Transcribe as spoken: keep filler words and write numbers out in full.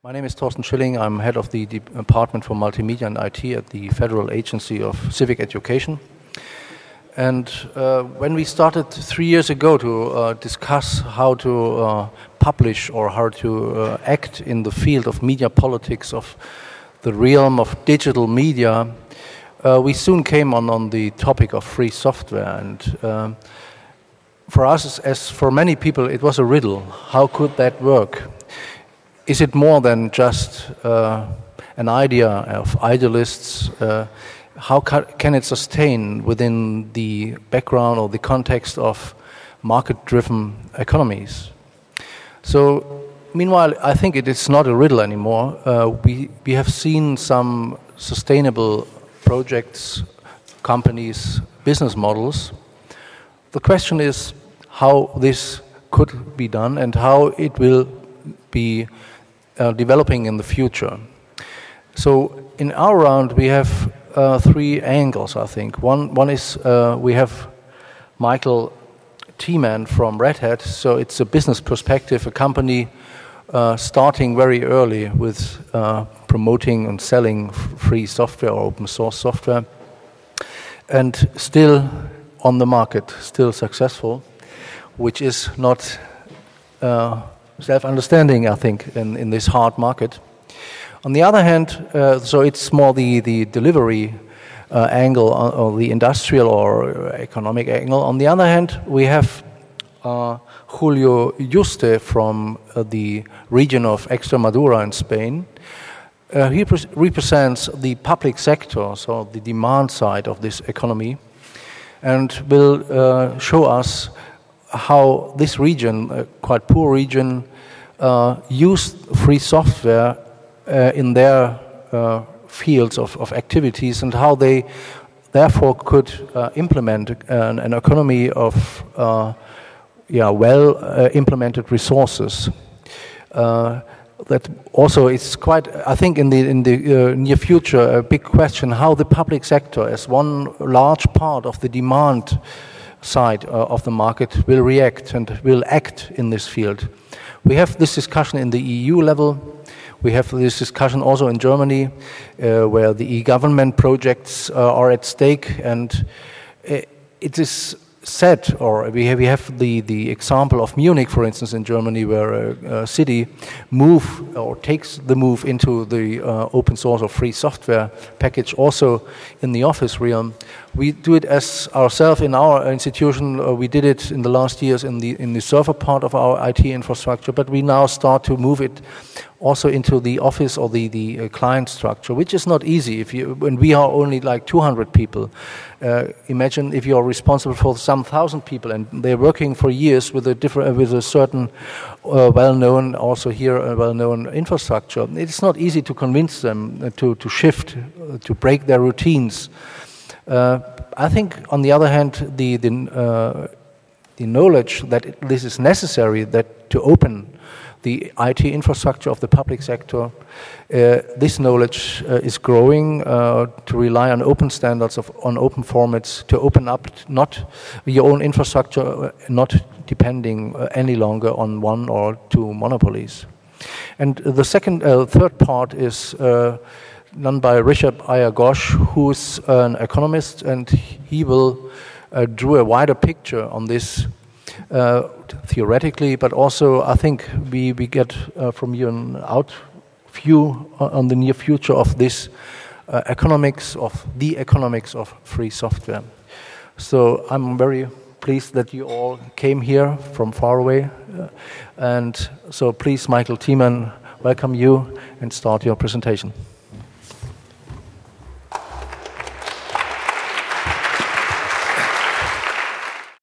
My name is Thorsten Schilling. I'm head of the Department for Multimedia and I T at the Federal Agency of Civic Education. And uh, when we started three years ago to uh, discuss how to uh, publish or how to uh, act in the field of media politics, of the realm of digital media, uh, we soon came on, on the topic of free software. And uh, for us, as, as for many people, it was a riddle. How could that work? Is it more than just uh, an idea of idealists? Uh, how ca can it sustain within the background or the context of market-driven economies? So, meanwhile, I think it is not a riddle anymore. Uh, we, we have seen some sustainable projects, companies, business models. The question is how this could be done and how it will be Uh, developing in the future. So in our round we have uh, three angles, I think. One, one is uh, we have Michael Thiemann from Red Hat. So it's a business perspective, a company uh, starting very early with uh, promoting and selling free software or open source software, and still on the market, still successful, which is not uh, self-understanding, I think, in, in this hard market. On the other hand, uh, so it's more the, the delivery uh, angle or, or the industrial or economic angle. On the other hand, we have uh, Julio Yuste from uh, the region of Extremadura in Spain. Uh, he represents the public sector, so the demand side of this economy, and will uh, show us how this region, a quite poor region, uh, used free software uh, in their uh, fields of, of activities, and how they therefore could uh, implement an, an economy of uh, yeah, well uh, implemented resources. Uh, that also is quite, I think, in the in the uh, near future, a big question how the public sector, as one large part of the demand side uh, of the market, will react and will act in this field. We have this discussion in the E U level. We have this discussion also in Germany, uh, where the e-government projects uh, are at stake, and uh, it is said, or we have, we have the, the example of Munich, for instance, in Germany, where a, a city move or takes the move into the uh, open source or free software package, also in the office realm. We do it as ourselves in our institution. Uh, we did it in the last years in the in the server part of our I T infrastructure, but we now start to move it also into the office or the the uh, client structure, which is not easy. If you when we are only like two hundred people, uh, imagine if you are responsible for some thousand people and they're working for years with a different uh, with a certain uh, well-known, also here a well-known infrastructure. It's not easy to convince them uh, to to shift, uh, to break their routines. Uh, I think, on the other hand, the the, uh, the knowledge that it, this is necessary, that to open the I T infrastructure of the public sector, uh, this knowledge uh, is growing. Uh, to rely on open standards, of, on open formats, to open up not your own infrastructure, uh, not depending uh, any longer on one or two monopolies. And the second, uh, third part is Uh, done by Rishabh Iyer Ghosh, who's an economist, and he will uh, draw a wider picture on this uh, theoretically, but also I think we, we get uh, from you an out view on the near future of this uh, economics, of the economics of free software. So I'm very pleased that you all came here from far away. Uh, and so please, Michael Thiemann, welcome you and start your presentation.